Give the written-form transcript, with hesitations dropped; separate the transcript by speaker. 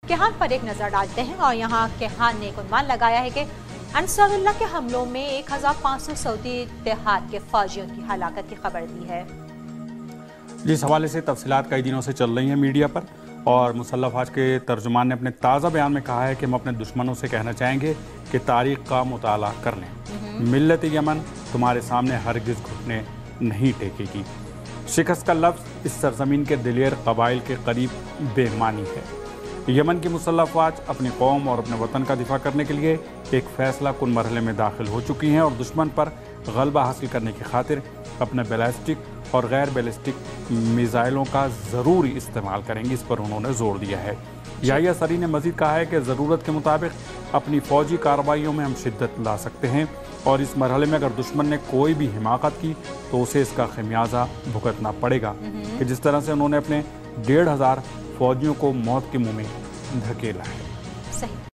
Speaker 1: केहान पर एक नजर डालते हैं और यहाँ केहान ने एक अनुमान लगाया है कि अंसारुल्लाह के हमलों में 1500 सऊदी इत्तेहाद के फौजियों की हलाकत की खबर दी है।
Speaker 2: जिस हवाले से तफसीलात कई दिनों से चल रही हैं मीडिया पर, और मुसल्लह अफवाज के तर्जुमान ने अपने ताज़ा बयान में कहा है कि हम अपने दुश्मनों से कहना चाहेंगे कि तारीख का मुताला कर लें। मिल्लत यमन तुम्हारे सामने हरगिज़ घुटने नहीं टेकेगी। शिकस्त का लफ्ज़ इस सरजमीन के दिलेर कबाइल के करीब बेमानी है। यमन की मुसल्लह अफवाज अपनी कौम और अपने वतन का दिफा करने के लिए एक फैसला कुन मरहले में दाखिल हो चुकी हैं और दुश्मन पर गलबा हासिल करने की खातिर अपने बैलिस्टिक और गैर बैलिस्टिक मिसाइलों का ज़रूरी इस्तेमाल करेंगे। इस पर उन्होंने जोर दिया है। याहिया सरी ने मज़ीद कहा है कि ज़रूरत के मुताबिक अपनी फ़ौजी कार्रवाइयों में हम शिद्दत ला सकते हैं और इस मरहले में अगर दुश्मन ने कोई भी हिमाकत की तो उसे इसका खमियाजा भुगतना पड़ेगा, कि जिस तरह से उन्होंने अपने 1500 फौजियों को मौत के मुंह में धकेला है।
Speaker 1: सही।